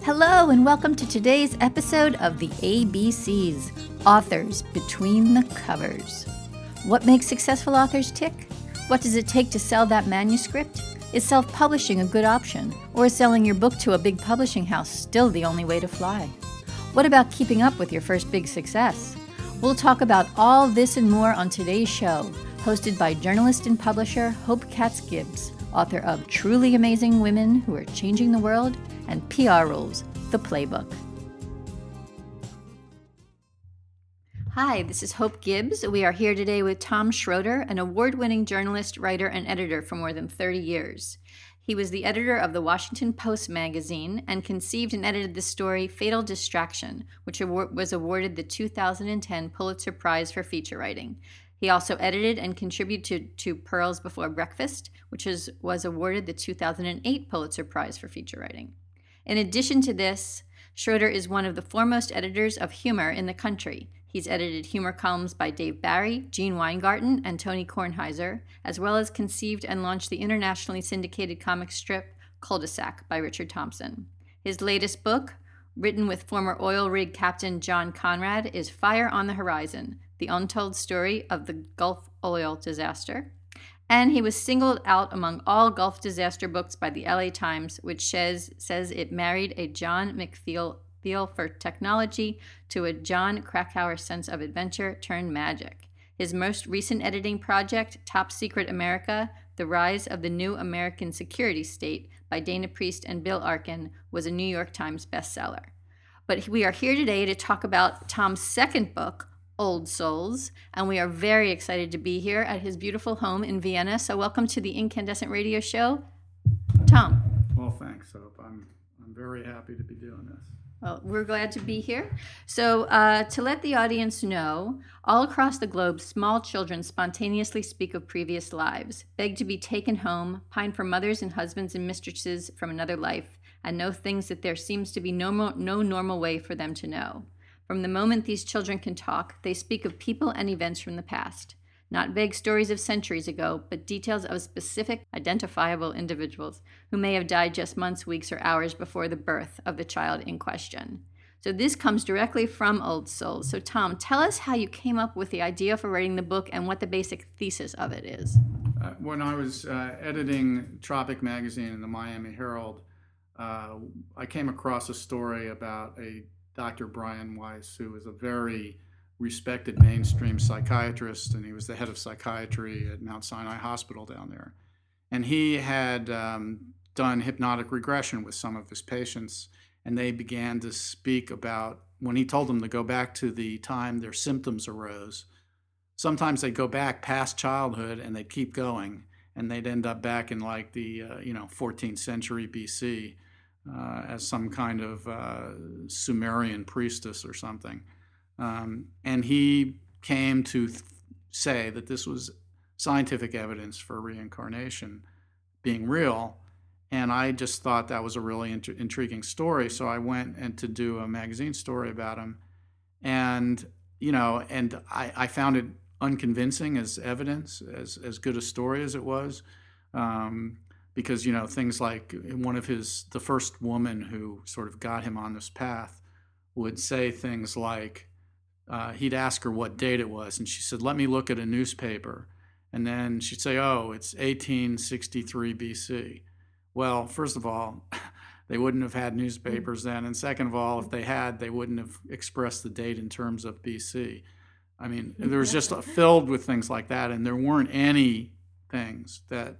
Hello, and welcome to today's episode of the ABCs, Authors Between the Covers. What makes successful authors tick? What does it take to sell that manuscript? Is self-publishing a good option? Or is selling your book to a big publishing house still the only way to fly? What about keeping up with your first big success? We'll talk about all this and more on today's show, hosted by journalist and publisher Hope Katz-Gibbs, author of Truly Amazing Women Who Are Changing the World and PR Rules, the Playbook. Hi, this is Hope Gibbs. We are here today with Tom Schroeder, an award-winning journalist, writer, and editor for more than 30 years. He was the editor of the Washington Post magazine and conceived and edited the story Fatal Distraction, which was awarded the 2010 Pulitzer Prize for feature writing. He also edited and contributed to Pearls Before Breakfast, which was awarded the 2008 Pulitzer Prize for feature writing. In addition to this, Schroeder is one of the foremost editors of humor in the country. He's edited humor columns by Dave Barry, Gene Weingarten, and Tony Kornheiser, as well as conceived and launched the internationally syndicated comic strip Cul-de-sac by Richard Thompson. His latest book, written with former oil rig captain John Conrad, is Fire on the Horizon, the untold story of the Gulf oil disaster. And he was singled out among all Gulf disaster books by the LA Times, which says it married a John McFeel feel for technology to a John Krakauer sense of adventure turned magic. His most recent editing project, Top Secret America, The Rise of the New American Security State by Dana Priest and Bill Arkin, was a New York Times bestseller. But we are here today to talk about Tom's second book, Old Souls, and we are very excited to be here at his beautiful home in Vienna. So welcome to the Incandescent Radio Show, Tom. Well, thanks, Hope. I'm very happy to be doing this. Well, we're glad to be here. So to let the audience know, all across the globe, small children spontaneously speak of previous lives, beg to be taken home, pine for mothers and husbands and mistresses from another life, and know things that there seems to be no normal way for them to know. From the moment these children can talk, they speak of people and events from the past. Not vague stories of centuries ago, but details of specific, identifiable individuals who may have died just months, weeks, or hours before the birth of the child in question. So this comes directly from Old Souls. So Tom, tell us how you came up with the idea for writing the book and what the basic thesis of it is. When I was editing Tropic magazine in the Miami Herald, I came across a story about a Dr. Brian Weiss, who was a very respected mainstream psychiatrist, and he was the head of psychiatry at Mount Sinai Hospital down there. And he had done hypnotic regression with some of his patients, and they began to speak about, when he told them to go back to the time their symptoms arose, sometimes they'd go back past childhood and they'd keep going, and they'd end up back in like the 14th century BC as some kind of Sumerian priestess or something. And he came to say that this was scientific evidence for reincarnation being real. And I just thought that was a really intriguing story. So I went and to do a magazine story about him. And, I found it unconvincing as evidence, as good a story as it was. Because, things like the first woman who sort of got him on this path would say things like, he'd ask her what date it was, and she said, let me look at a newspaper. And then she'd say, oh, it's 1863 BC. Well, first of all, they wouldn't have had newspapers then. And second of all, if they had, they wouldn't have expressed the date in terms of BC. I mean, there was just filled with things like that, and there weren't any things that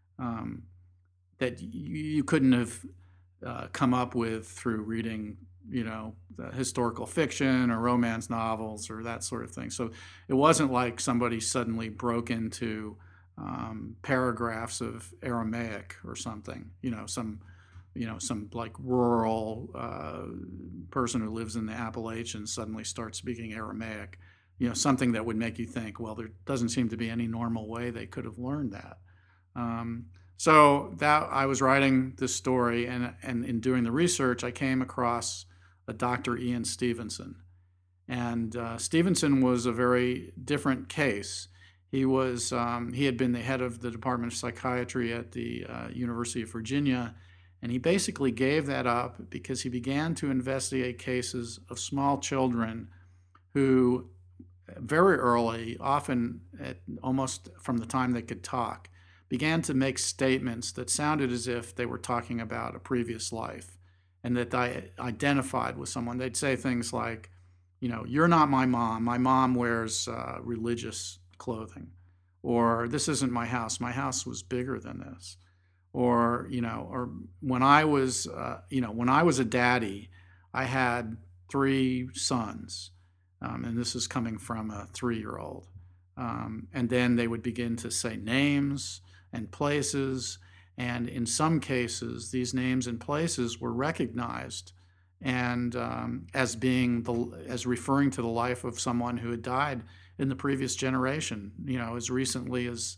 you couldn't have come up with through reading historical fiction or romance novels or that sort of thing. So it wasn't like somebody suddenly broke into paragraphs of Aramaic or something, some like rural person who lives in the Appalachians suddenly starts speaking Aramaic, something that would make you think, well, there doesn't seem to be any normal way they could have learned that. So that I was writing this story, and in doing the research, I came across a Dr. Ian Stevenson. And Stevenson was a very different case. He had been the head of the Department of Psychiatry at the University of Virginia, And he basically gave that up because he began to investigate cases of small children who very early, often almost from the time they could talk, began to make statements that sounded as if they were talking about a previous life and that they identified with someone. They'd say things like, you're not my mom. My mom wears religious clothing. Or this isn't my house. My house was bigger than this. Or, or when I was, when I was a daddy, I had 3 sons. And this is coming from a 3-year-old. And then they would begin to say names and places. And in some cases, these names and places were recognized and as referring to the life of someone who had died in the previous generation, as recently as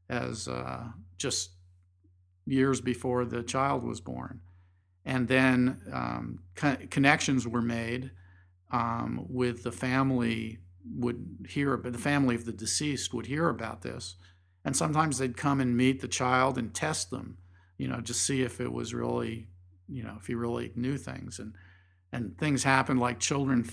just years before the child was born. And then connections were made with the family the family of the deceased would hear about this. And sometimes they'd come and meet the child and test them, just see if it was really, if he really knew things. And things happened like children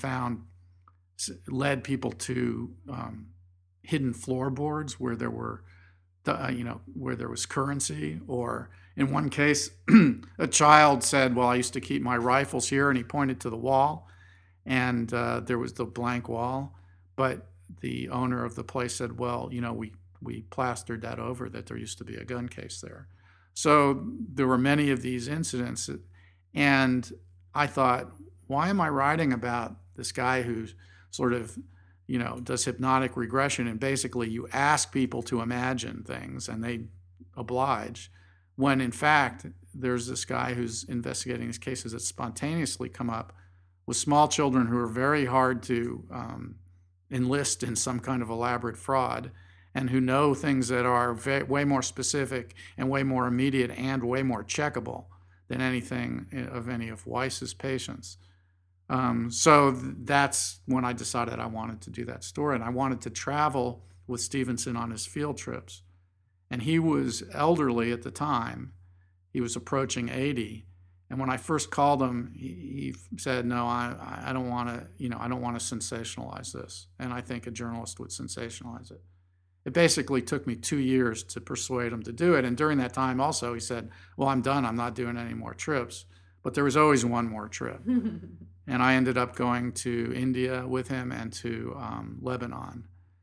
led people to hidden floorboards where there were, where there was currency. Or in one case, a child said, well, I used to keep my rifles here, and he pointed to the wall. And there was the blank wall, but the owner of the place said, well, we plastered that over, that there used to be a gun case there. So there were many of these incidents, and I thought, why am I writing about this guy who sort of, does hypnotic regression, and basically you ask people to imagine things and they oblige, when in fact there's this guy who's investigating these cases that spontaneously come up with small children who are very hard to enlist in some kind of elaborate fraud, and who know things that are way more specific and way more immediate and way more checkable than anything of any of Weiss's patients. So that's when I decided I wanted to do that story, and I wanted to travel with Stevenson on his field trips. And he was elderly at the time. He was approaching 80. And when I first called him, he said, no, I don't want to, I don't want to sensationalize this. And I think a journalist would sensationalize it. It basically took me 2 years to persuade him to do it. And during that time also, he said, well, I'm done. I'm not doing any more trips. But there was always one more trip. And I ended up going to India with him and to Lebanon.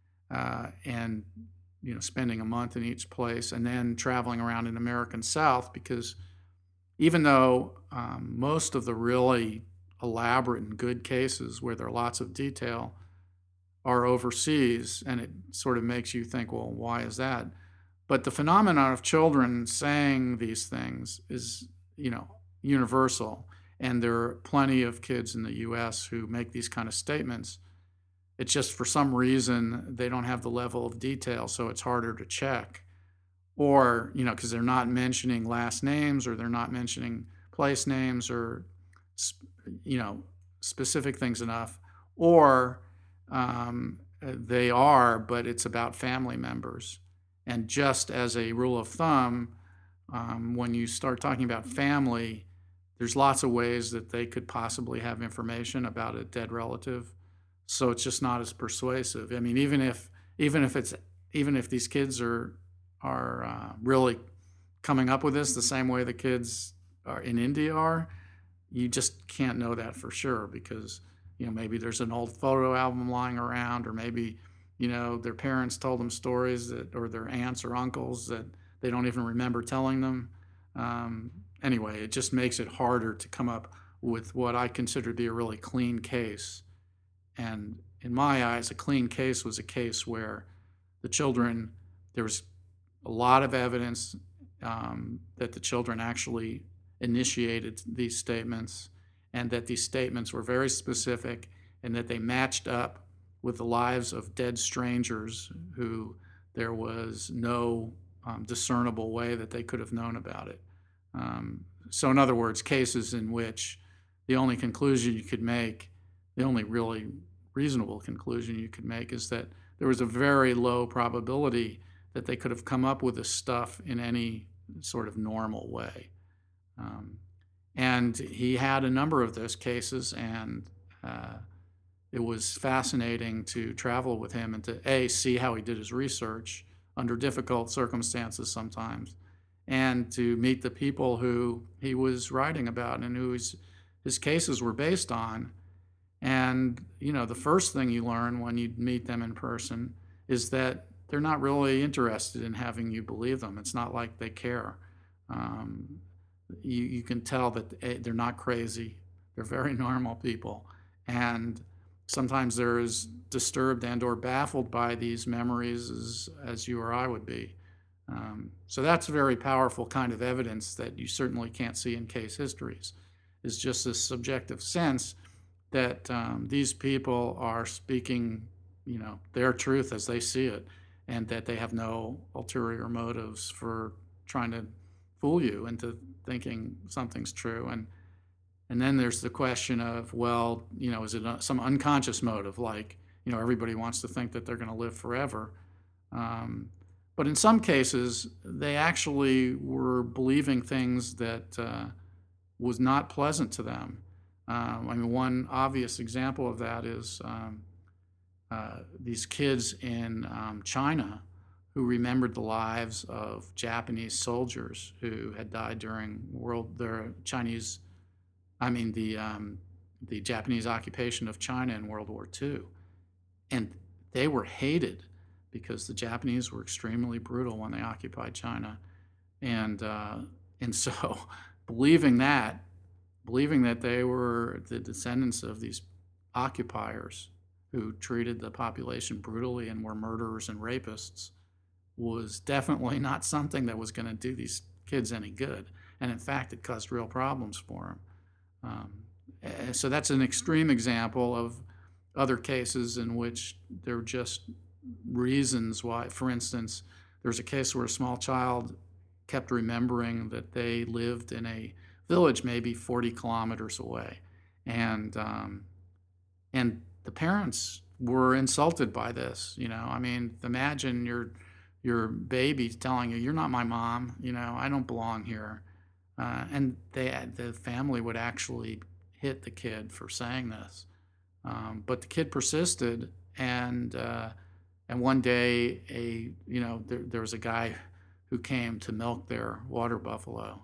And spending a month in each place, and then traveling around in American South, because even though most of the really elaborate and good cases where there are lots of detail are overseas, and it sort of makes you think, well, why is that? But the phenomenon of children saying these things is, universal. And there are plenty of kids in the U.S. who make these kind of statements. It's just for some reason they don't have the level of detail, so it's harder to check. Or, because they're not mentioning last names, or they're not mentioning place names, or, specific things enough. Or they are, but it's about family members. And just as a rule of thumb, when you start talking about family, there's lots of ways that they could possibly have information about a dead relative. So it's just not as persuasive. I mean, even if these kids are really coming up with this the same way the kids are in India are, you just can't know that for sure, because maybe there's an old photo album lying around, or maybe their parents told them stories or their aunts or uncles that they don't even remember telling them. Anyway, it just makes it harder to come up with what I consider to be a really clean case. And in my eyes, a clean case was a case where the children, there was a lot of evidence that the children actually initiated these statements, and that these statements were very specific, and that they matched up with the lives of dead strangers who there was no discernible way that they could have known about it. So in other words, cases in which the only conclusion you could make, the only really reasonable conclusion you could make, is that there was a very low probability that they could have come up with this stuff in any sort of normal way. Um, and he had a number of those cases, and uh, it was fascinating to travel with him and to see how he did his research under difficult circumstances sometimes, and to meet the people who he was writing about and who his cases were based on. And the first thing you learn when you meet them in person is that they're not really interested in having you believe them. It's not like they care. Um, you can tell that they're not crazy. They're very normal people, and sometimes they're as disturbed and or baffled by these memories as you or I would be. So that's a very powerful kind of evidence that you certainly can't see in case histories. Is just this subjective sense that these people are speaking, their truth as they see it, and that they have no ulterior motives for trying to fool you into thinking something's true. And then there's the question of, well, is it some unconscious motive, like, everybody wants to think that they're going to live forever. But in some cases, they actually were believing things that was not pleasant to them. One obvious example of that is these kids in China who remembered the lives of Japanese soldiers who had died during the Japanese occupation of China in World War II. And they were hated because the Japanese were extremely brutal when they occupied China. And so believing that they were the descendants of these occupiers who treated the population brutally and were murderers and rapists was definitely not something that was going to do these kids any good. And in fact, it caused real problems for them. So that's an extreme example of other cases in which there are just reasons why. For instance, there's a case where a small child kept remembering that they lived in a village maybe 40 kilometers away, and the parents were insulted by this. Imagine your baby telling you, "You're not my mom. I don't belong here," and the family would actually hit the kid for saying this. But the kid persisted, and one day there was a guy who came to milk their water buffalo.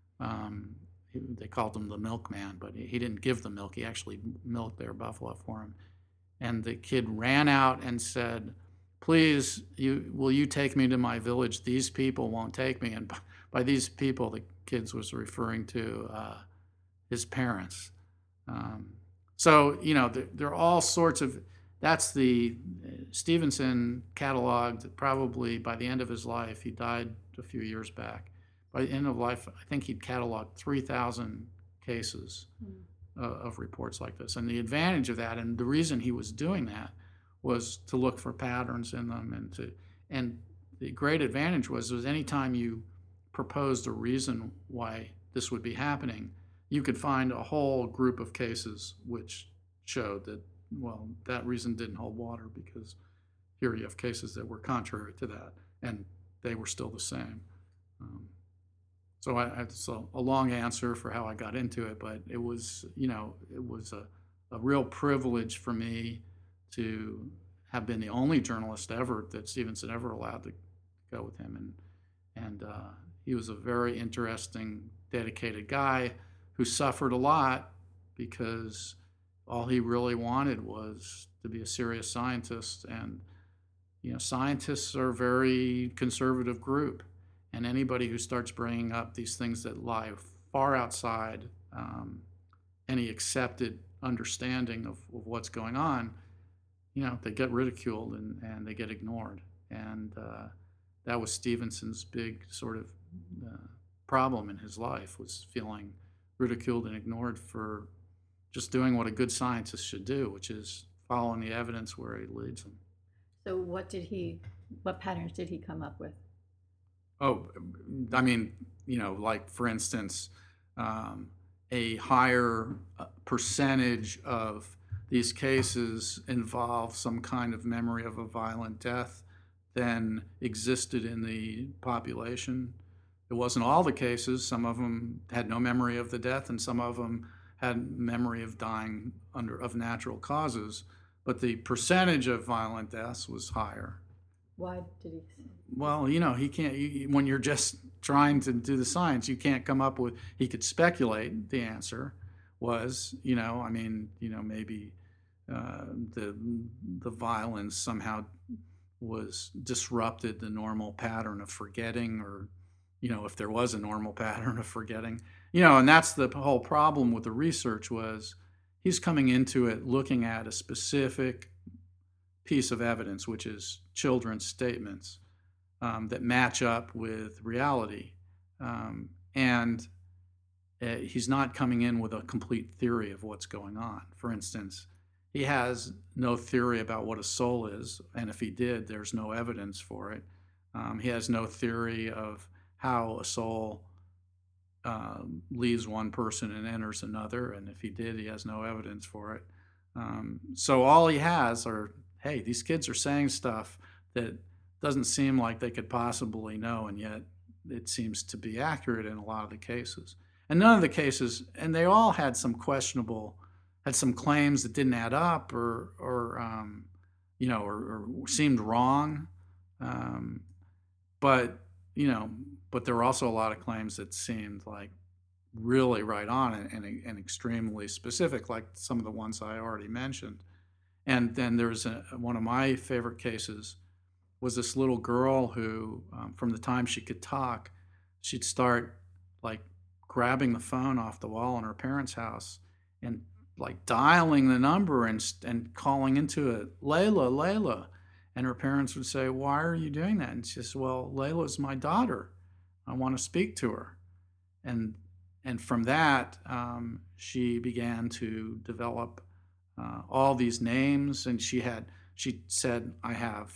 They called him the milkman, but he didn't give the milk. He actually milked their buffalo for him. And the kid ran out and said, "Please, will you take me to my village? These people won't take me." And by these people, the kids was referring to his parents. So there are all sorts of. That's the Stevenson cataloged. Probably by the end of his life, he died a few years back. By the end of life, I think he'd cataloged 3,000 cases of reports like this. And the advantage of that, and the reason he was doing that, was to look for patterns in them, and the great advantage was anytime you proposed a reason why this would be happening, you could find a whole group of cases which showed that, well, that reason didn't hold water, because here you have cases that were contrary to that, and they were still the same. So it's a long answer for how I got into it, but it was a real privilege for me to have been the only journalist ever that Stevenson ever allowed to go with him, and he was a very interesting, dedicated guy who suffered a lot because all he really wanted was to be a serious scientist. And scientists are a very conservative group, and anybody who starts bringing up these things that lie far outside any accepted understanding of what's going on, they get ridiculed and they get ignored. And that was Stevenson's big sort of problem in his life, was feeling ridiculed and ignored for just doing what a good scientist should do, which is following the evidence where it leads them. So what patterns did he come up with? Oh, like, for instance, a higher percentage of these cases involve some kind of memory of a violent death than existed in the population. It wasn't all the cases. Some of them had no memory of the death, and some of them had memory of dying of natural causes. But the percentage of violent deaths was higher. Why did he? Well, he can't, when you're just trying to do the science, you can't come up with, he could speculate the answer was, maybe the violence somehow was disrupted the normal pattern of forgetting, or, if there was a normal pattern of forgetting, and that's the whole problem with the research was he's coming into it looking at a specific piece of evidence, which is children's statements that match up with reality. And he's not coming in with a complete theory of what's going on. For instance, he has no theory about what a soul is, and if he did, there's no evidence for it. He has no theory of how a soul leaves one person and enters another, and if he did, he has no evidence for it. So all he has are, hey, these kids are saying stuff that doesn't seem like they could possibly know, and yet it seems to be accurate in a lot of the cases. And none of the cases, and they all had some claims that didn't add up, or seemed wrong. But there were also a lot of claims that seemed like really right on and extremely specific, like some of the ones I already mentioned. And then there's one of my favorite cases was this little girl who, from the time she could talk, she'd start like grabbing the phone off the wall in her parents' house and like dialing the number and calling into it, Layla, Layla. And her parents would say, why are you doing that? And she says, well, Layla's my daughter. I want to speak to her. And from that, she began to develop all these names. And she said, I have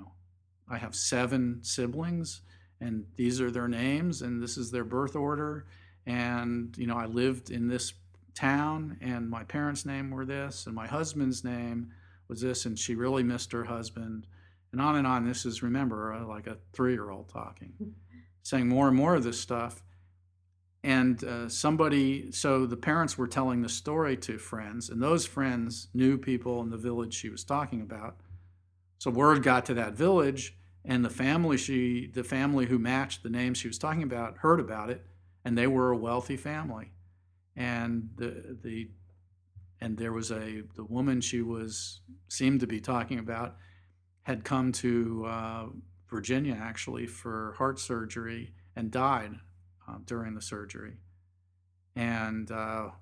7 siblings, and these are their names, and this is their birth order. And, I lived in this town, and my parents' name were this, and my husband's name was this, and she really missed her husband. And on and on. This is, remember, like a 3-year-old talking, saying more and more of this stuff. And so the parents were telling the story to friends, and those friends knew people in the village she was talking about. So word got to that village, and the family who matched the name she was talking about heard about it, and they were a wealthy family. And there was the woman she seemed to be talking about had come to Virginia actually for heart surgery and died during the surgery. And the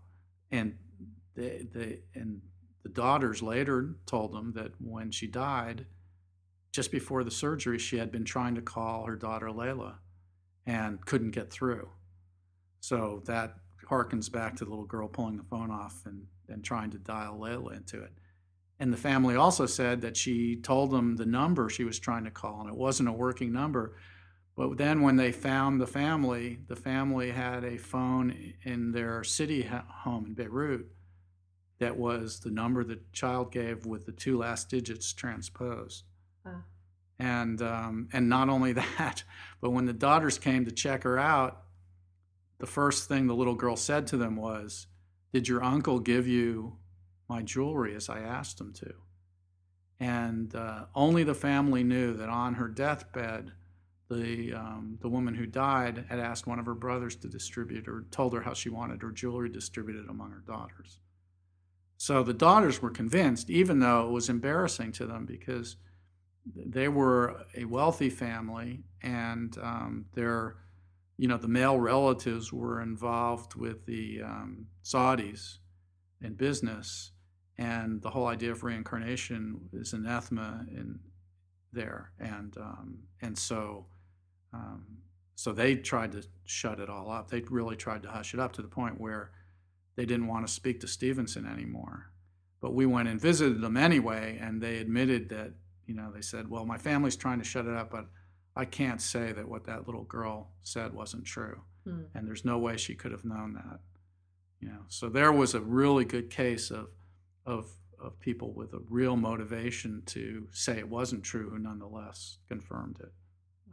daughters later told them that when she died, just before the surgery, she had been trying to call her daughter Layla and couldn't get through. So that harkens back to the little girl pulling the phone off and trying to dial Layla into it. And the family also said that she told them the number she was trying to call, and it wasn't a working number. But then when they found the family had a phone in their city home in Beirut that was the number the child gave with the 2 last digits transposed. And not only that, but when the daughters came to check her out, the first thing the little girl said to them was, did your uncle give you my jewelry as I asked him to? And only the family knew that on her deathbed, the woman who died had asked one of her brothers to distribute, or told her how she wanted her jewelry distributed among her daughters. So the daughters were convinced, even though it was embarrassing to them, because they were a wealthy family, and the male relatives were involved with the Saudis in business, and the whole idea of reincarnation is anathema in there, and so they tried to shut it all up. They really tried to hush it up to the point where they didn't want to speak to Stevenson anymore. But we went and visited them anyway, and they admitted that, they said, well, my family's trying to shut it up, but I can't say that what that little girl said wasn't true. And there's no way she could have known that. So there was a really good case of people with a real motivation to say it wasn't true who nonetheless confirmed it. Wow.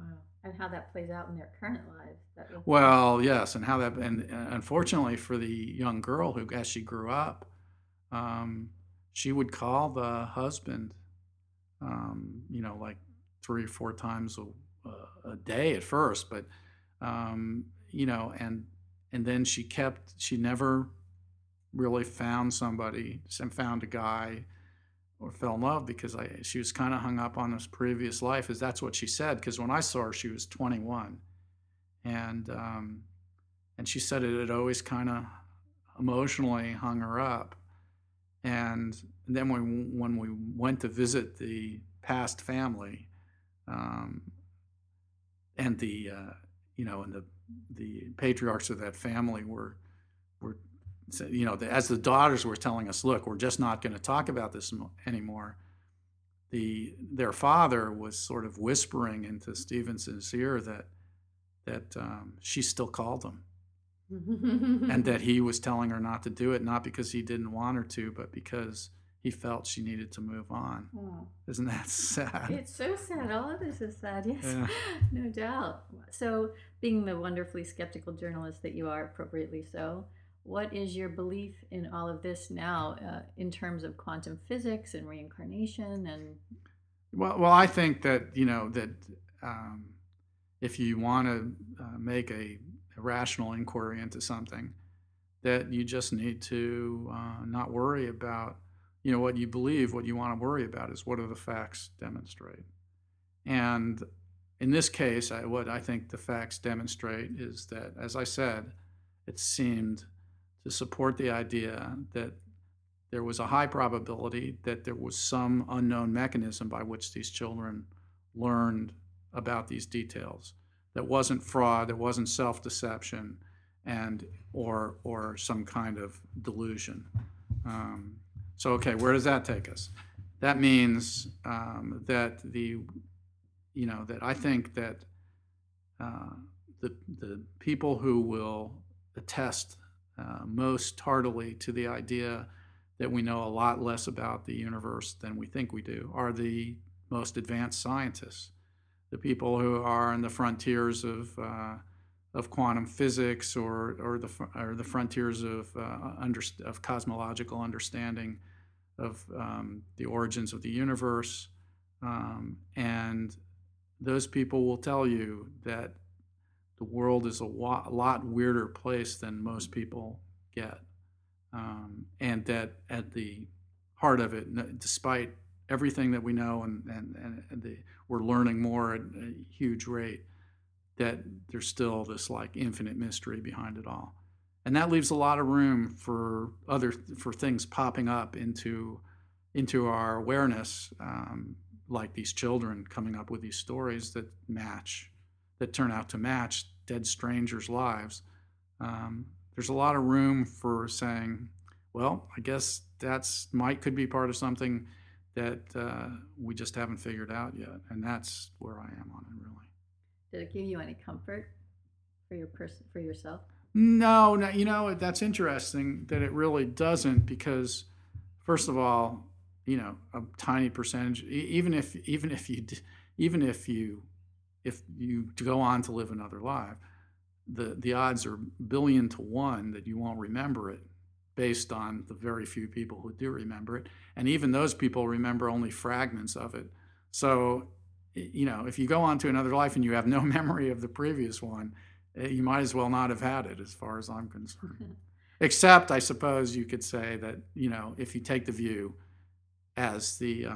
And how that plays out in their current lives. That was, Well, yes, and how that, and unfortunately for the young girl who, as she grew up, um, she would call the husband, like 3 or 4 times a day at first, but you know, and then she never really found somebody, and found a guy or fell in love, because she was kind of hung up on this previous life, as that's what she said. Because when I saw her, she was 21, and she said it had always kind of emotionally hung her up. And then when we went to visit the past family, um, and the patriarchs of that family were as the daughters were telling us, look, we're just not going to talk about this anymore. Their father was sort of whispering into Stevenson's ear that she still called him, and that he was telling her not to do it, not because he didn't want her to, but because he felt she needed to move on. Oh. Isn't that sad? It's so sad. All of this is sad, yes, Yeah. no doubt. So, being the wonderfully skeptical journalist that you are, appropriately so, what is your belief in all of this now, in terms of quantum physics and reincarnation and? Well, I think that if you want to make a rational inquiry into something, that you just need to not worry about what you believe. What you want to worry about is, what do the facts demonstrate? And in this case, what I think the facts demonstrate is that, as I said, it seemed to support the idea that there was a high probability that there was some unknown mechanism by which these children learned about these details. That wasn't fraud, that wasn't self-deception, or some kind of delusion. So, okay, where does that take us? That means that that I think that the people who will attest most heartily to the idea that we know a lot less about the universe than we think we do are the most advanced scientists, the people who are on the frontiers of quantum physics, or the frontiers of cosmological understanding of the origins of the universe, and those people will tell you that the world is a lot weirder place than most people get, and that at the heart of it, despite everything that we know, and we're learning more at a huge rate, that there's still this like infinite mystery behind it all. And that leaves a lot of room for things popping up into our awareness, like these children coming up with these stories that turn out to match dead strangers' lives. There's a lot of room for saying, well, I guess could be part of something that we just haven't figured out yet, and that's where I am on it, really. Did it give you any comfort for yourself? No, that's interesting that it really doesn't, because first of all, a tiny percentage, even if you go on to live another life, the odds are 1,000,000,000 to 1 that you won't remember it, based on the very few people who do remember it, and even those people remember only fragments of it. So, if you go on to another life and you have no memory of the previous one, you might as well not have had it, as far as I'm concerned. Except, I suppose you could say that, if you take the view, as the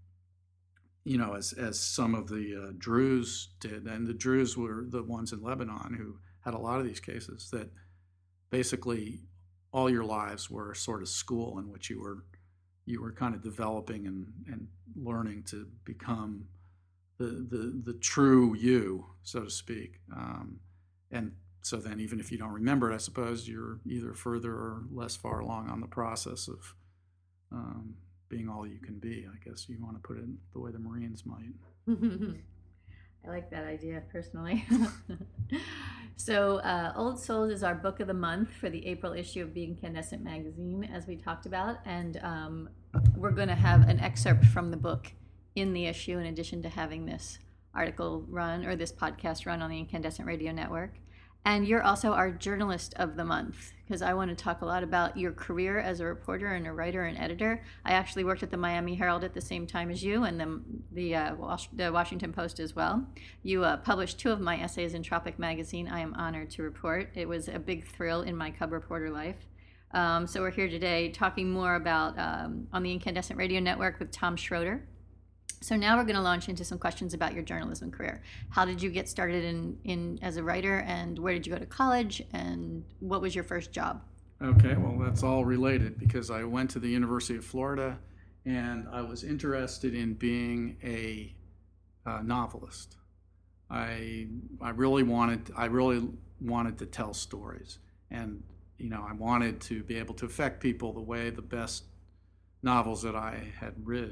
as some of the Druze did, and the Druze were the ones in Lebanon who had a lot of these cases, that basically all your lives were a sort of school in which you were kind of developing and learning to become the true you, so to speak. And so then, even if you don't remember it, I suppose you're either further or less far along on the process of being all you can be. I guess you want to put it the way the Marines might. I like that idea personally. So, Old Souls is our book of the month for the April issue of Being Incandescent magazine, as we talked about, and we're going to have an excerpt from the book in the issue, in addition to having this article run or this podcast run on the Incandescent Radio Network. And you're also our journalist of the month, because I want to talk a lot about your career as a reporter and a writer and editor. I actually worked at the Miami Herald at the same time as you, and the Washington Post as well. You published 2 of my essays in Tropic Magazine. I am honored to report. It was a big thrill in my cub reporter life. So we're here today talking more about on the Incandescent Radio Network with Tom Schroeder. So now we're going to launch into some questions about your journalism career. How did you get started in as a writer, and where did you go to college, and what was your first job? Okay, well, that's all related because I went to the University of Florida and I was interested in being a novelist. I really wanted to tell stories, and I wanted to be able to affect people the way the best novels that I had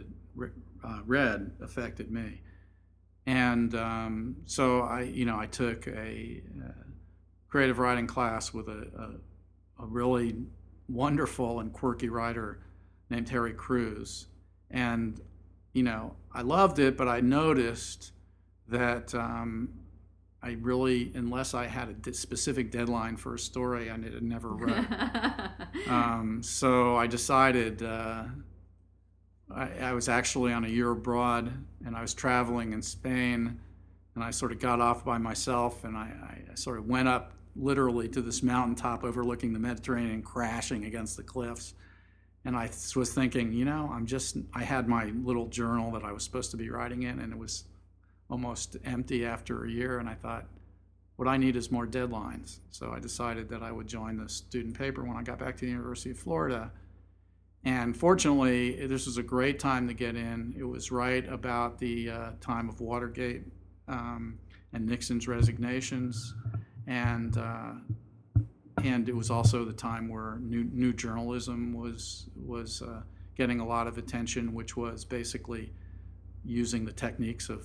read affected me. And so I took a creative writing class with a really wonderful and quirky writer named Harry Crews. And I loved it, but I noticed that I really, unless I had a specific deadline for a story, I never wrote. So I decided I was actually on a year abroad, and I was traveling in Spain, and I sort of got off by myself, and I sort of went up literally to this mountaintop overlooking the Mediterranean, crashing against the cliffs. And I was thinking, I had my little journal that I was supposed to be writing in, and it was almost empty after a year, and I thought, what I need is more deadlines. So I decided that I would join the student paper when I got back to the University of Florida. And fortunately, this was a great time to get in. It was right about the time of Watergate and Nixon's resignations, and it was also the time where new journalism was getting a lot of attention, which was basically using the techniques of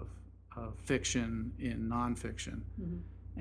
fiction in nonfiction. Mm-hmm.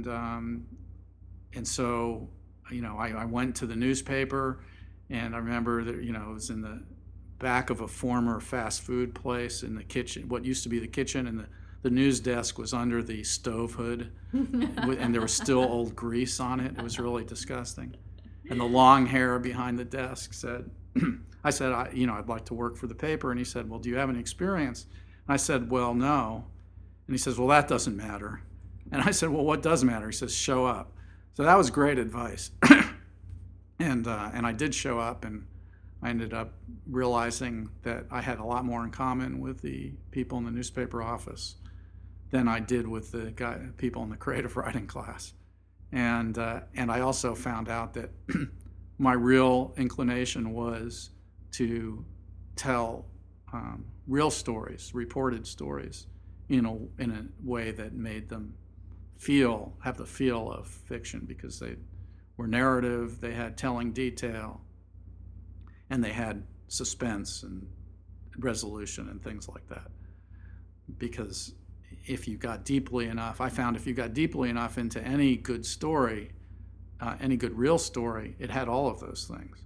And so I went to the newspaper. And I remember that, it was in the back of a former fast food place in the kitchen, what used to be the kitchen, and the news desk was under the stove hood, and there was still old grease on it. It was really disgusting. And the long hair behind the desk said, I said, I'd like to work for the paper. And he said, well, do you have any experience? And I said, well, no. And he says, well, that doesn't matter. And I said, well, what does matter? He says, show up. So that was great advice. And I did show up, and I ended up realizing that I had a lot more in common with the people in the newspaper office than I did with the people in the creative writing class. And I also found out that my real inclination was to tell real stories, reported stories, in a way that made them have the feel of fiction, because they were narrative, they had telling detail, and they had suspense and resolution and things like that. Because if you got deeply enough, I found if you got deeply enough into any good story, any good real story, it had all of those things.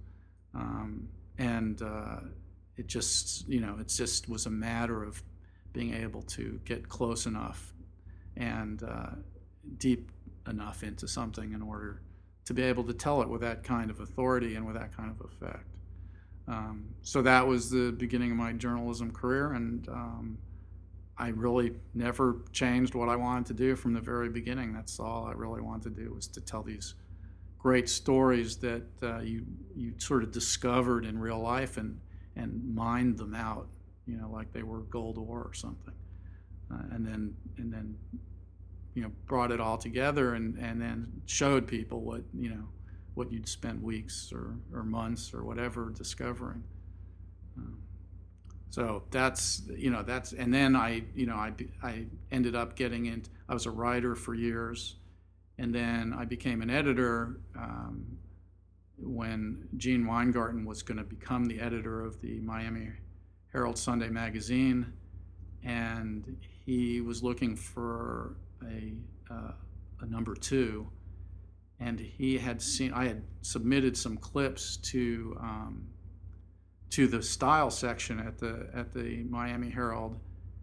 It just was a matter of being able to get close enough and deep enough into something in order to be able to tell it with that kind of authority and with that kind of effect. So that was the beginning of my journalism career, and I really never changed what I wanted to do from the very beginning. That's all I really wanted to do, was to tell these great stories that you sort of discovered in real life and mined them out, like they were gold ore or something, and then brought it all together and then showed people what you'd spent weeks or months or whatever discovering. So that's and then I ended up getting into, I was a writer for years, and then I became an editor when Gene Weingarten was going to become the editor of the Miami Herald Sunday magazine, and he was looking for a number 2, and I had submitted some clips to the style section at the Miami Herald,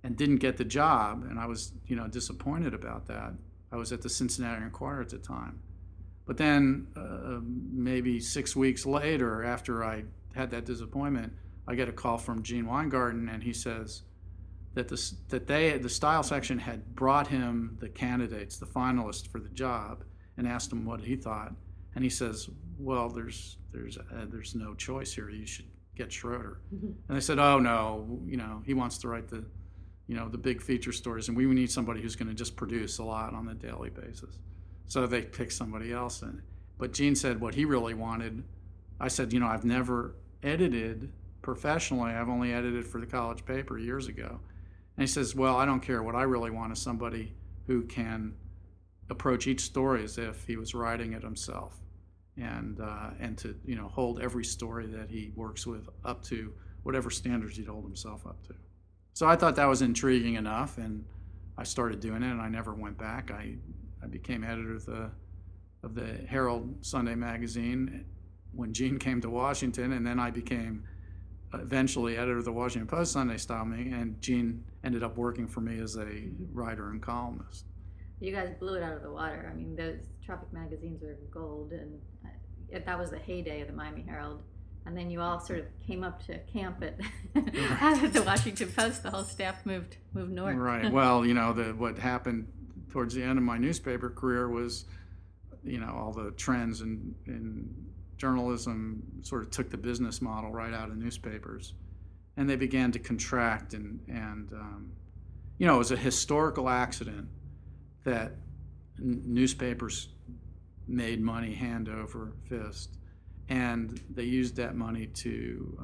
and didn't get the job, and I was, disappointed about that. I was at the Cincinnati Enquirer at the time. But then maybe 6 weeks later, after I had that disappointment, I get a call from Gene Weingarten, and he says that the style section had brought him the candidates, the finalists for the job, and asked him what he thought. And he says, "Well, there's no choice here. You should get Schroeder." And they said, "Oh no, he wants to write the big feature stories, and we need somebody who's going to just produce a lot on a daily basis." So they picked somebody else. But Gene said what he really wanted. I said, "I've never edited professionally. I've only edited for the college paper years ago." And he says, "Well, I don't care. What I really want is somebody who can approach each story as if he was writing it himself, and to hold every story that he works with up to whatever standards he'd hold himself up to." So I thought that was intriguing enough, and I started doing it, and I never went back. I became editor of the Herald Sunday magazine when Gene came to Washington, and then I became eventually editor of the Washington Post Sunday Style magazine, and Gene ended up working for me as a writer and columnist. You guys blew it out of the water. I mean, those Tropic magazines were gold, and that was the heyday of the Miami Herald. And then you all sort of came up to camp at the Washington Post. The whole staff moved north. Right. Well, what happened towards the end of my newspaper career was, all the trends in journalism sort of took the business model right out of newspapers, and they began to contract. And it was a historical accident that newspapers made money hand over fist, and they used that money to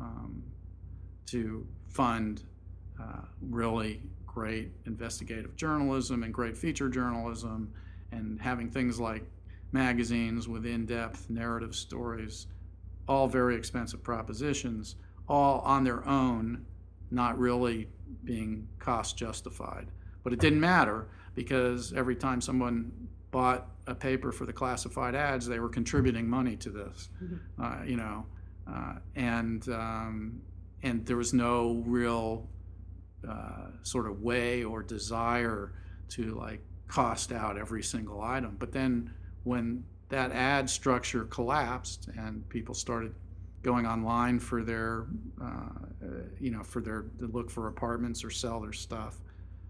fund really great investigative journalism and great feature journalism, and having things like magazines with in-depth narrative stories, all very expensive propositions, all on their own, not really being cost justified. But it didn't matter, because every time someone bought a paper for the classified ads, they were contributing money to this, and there was no real sort of way or desire to cost out every single item. But then when that ad structure collapsed and people started going online for their, to look for apartments or sell their stuff,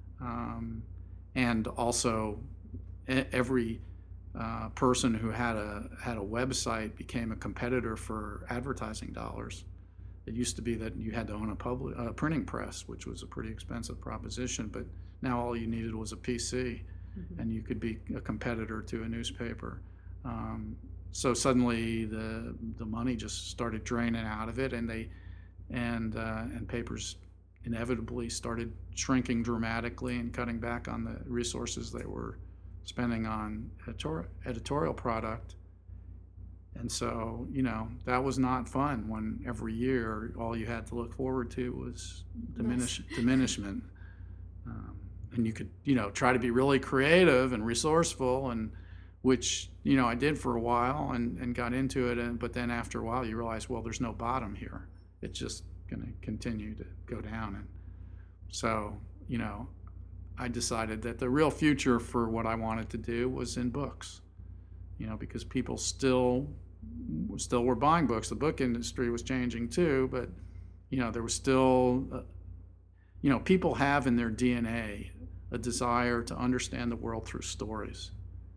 and also every person who had a website became a competitor for advertising dollars. It used to be that you had to own a printing press, which was a pretty expensive proposition, but now all you needed was a PC, and you could be a competitor to a newspaper. So suddenly the money just started draining out of it, and papers inevitably started shrinking dramatically and cutting back on the resources they were spending on editorial product. And so, that was not fun when every year all you had to look forward to was diminishment. And you could, try to be really creative and resourceful, and which, I did for a while and got into it. But then after a while you realize, well, there's no bottom here. It's just going to continue to go down. And so, I decided that the real future for what I wanted to do was in books, because people still were buying books. The book industry was changing too, but, there was still, people have in their DNA a desire to understand the world through stories.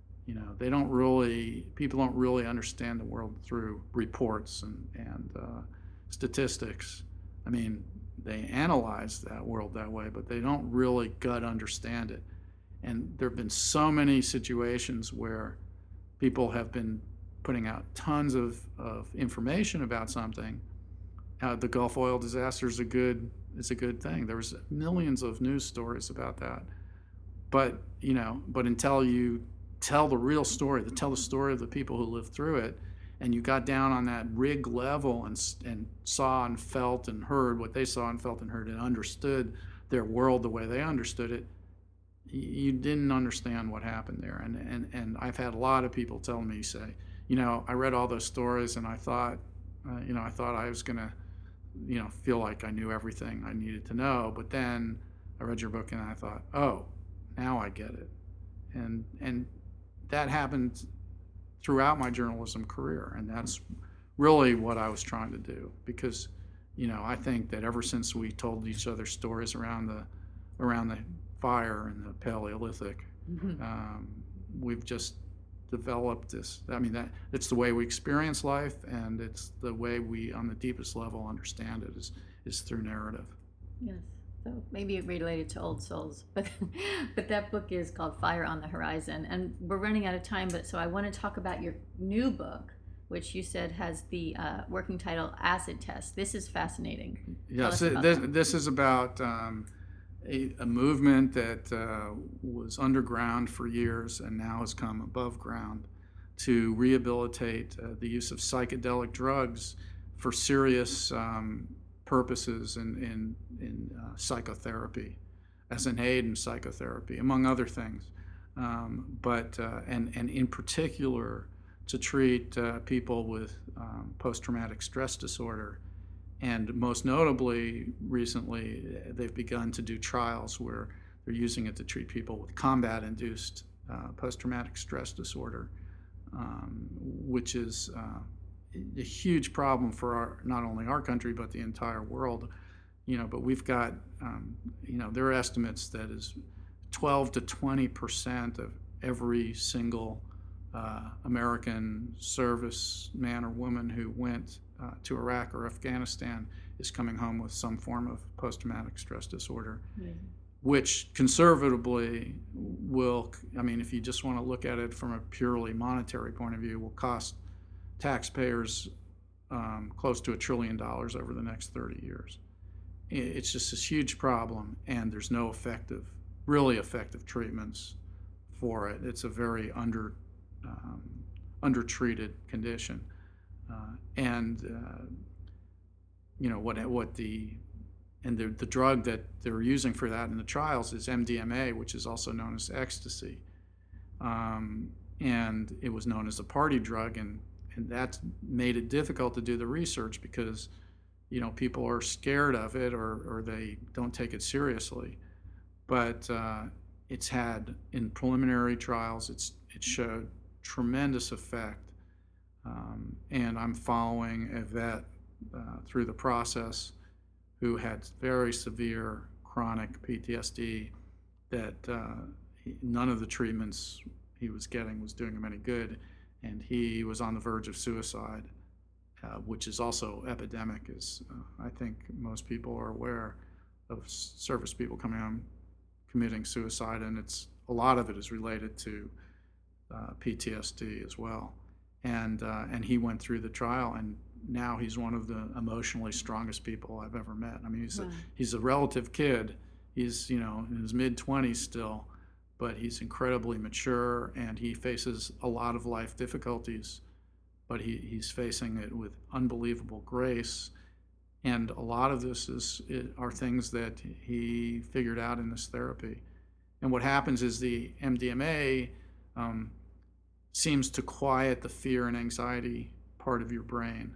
People don't really understand the world through reports and statistics. I mean, they analyze that world that way, but they don't really gut understand it. And there have been so many situations where people have been putting out tons of information about something. The Gulf oil disaster is a good thing. There was millions of news stories about that. But until you tell the real story, tell the story of the people who lived through it, and you got down on that rig level and saw and felt and heard what they saw and felt and heard and understood their world the way they understood it, you didn't understand what happened there. And I've had a lot of people tell me, say, I read all those stories and I thought I was going to, feel like I knew everything I needed to know. But then I read your book and I thought, oh, now I get it. And that happened throughout my journalism career, and that's really what I was trying to do. Because, I think that ever since we told each other stories around the fire in the Paleolithic, Mm-hmm. um, we've just developed this. I mean, that it's the way we experience life, and it's the way we, on the deepest level, understand it is through narrative. Yes. So maybe related to Old Souls, but but that book is called Fire on the Horizon, and we're running out of time. But so I want to talk about your new book, which you said has the working title Acid Test. This is fascinating. Tell Yes, us about that. this is about a movement that was underground for years and now has come above ground to rehabilitate the use of psychedelic drugs for serious purposes in psychotherapy, as an aid in psychotherapy, among other things. And in particular, to treat people with post-traumatic stress disorder. And most notably, recently, they've begun to do trials where they're using it to treat people with combat-induced post-traumatic stress disorder, which is a huge problem for not only our country but the entire world. But we've got, there are estimates that is 12 to 20% of every single American serviceman or woman who went to Iraq or Afghanistan is coming home with some form of post-traumatic stress disorder, Amazing. which conservatively will, I mean, if you just want to look at it from a purely monetary point of view, will cost taxpayers close to $1 trillion over the next 30 years. It's just this huge problem, and there's no really effective treatments for it. It's a very undertreated condition. The drug that they're using for that in the trials is MDMA, which is also known as ecstasy, and it was known as a party drug, and that's made it difficult to do the research because people are scared of it or they don't take it seriously. But it's had, in preliminary trials, it showed tremendous effect. And I'm following a vet through the process who had very severe chronic PTSD that none of the treatments he was getting was doing him any good. And he was on the verge of suicide, which is also epidemic, as I think most people are aware of service people coming home committing suicide. And a lot of it is related to PTSD as well. And he went through the trial, and now he's one of the emotionally strongest people I've ever met. I mean, he's a relative kid. He's in his mid-20s still, but he's incredibly mature, and he faces a lot of life difficulties, but he's facing it with unbelievable grace. And a lot of this are things that he figured out in this therapy. And what happens is the MDMA seems to quiet the fear and anxiety part of your brain.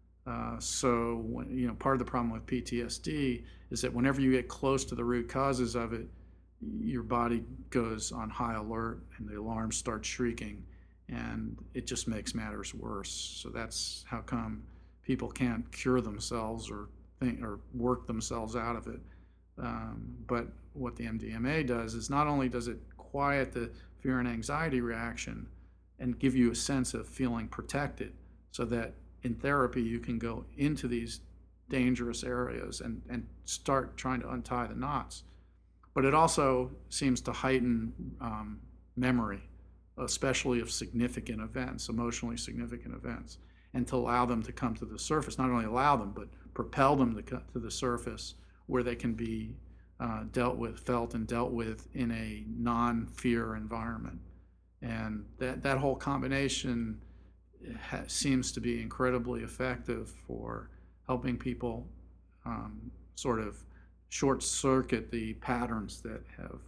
Part of the problem with PTSD is that whenever you get close to the root causes of it, your body goes on high alert and the alarms start shrieking, and it just makes matters worse. So that's how come people can't cure themselves or work themselves out of it. But what the MDMA does is not only does it quiet the fear and anxiety reaction and give you a sense of feeling protected, so that in therapy you can go into these dangerous areas and start trying to untie the knots. But it also seems to heighten memory, especially of significant events, emotionally significant events, and to allow them to come to the surface. Not only allow them, but propel them to the surface where they can be felt and dealt with in a non-fear environment. And that whole combination seems to be incredibly effective for helping people sort of short circuit the patterns that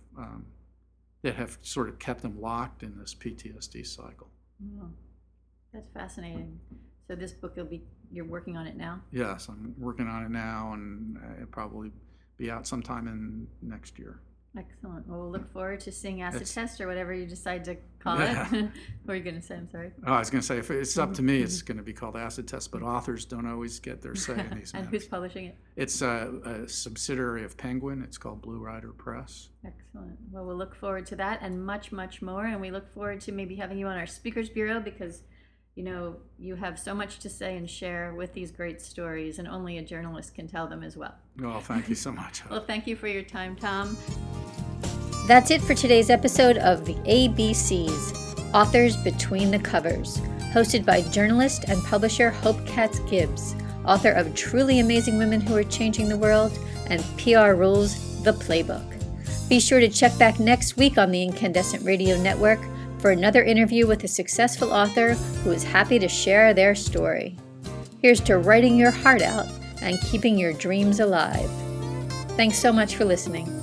have sort of kept them locked in this PTSD cycle. Oh, that's fascinating. So this book you're working on it now? Yes, I'm working on it now, and it'll probably be out sometime in next year. Excellent. Well, we'll look forward to seeing Acid It's- Test or whatever you decide to call Yeah. it. What were you going to say? I'm sorry. Oh, I was going to say, if it's up to me, it's going to be called Acid Test, but authors don't always get their say in these And matters. who's publishing it? It's a subsidiary of Penguin. It's called Blue Rider Press. Excellent. Well, we'll look forward to that and much, much more. And we look forward to maybe having you on our Speakers Bureau because, you know, you have so much to say and share with these great stories, and only a journalist can tell them as well. Well, thank you so much. Well, thank you for your time, Tom. That's it for today's episode of The ABCs, Authors Between the Covers, hosted by journalist and publisher Hope Katz Gibbs, author of Truly Amazing Women Who Are Changing the World and PR Rules, The Playbook. Be sure to check back next week on the Incandescent Radio Network for another interview with a successful author who is happy to share their story. Here's to writing your heart out and keeping your dreams alive. Thanks so much for listening.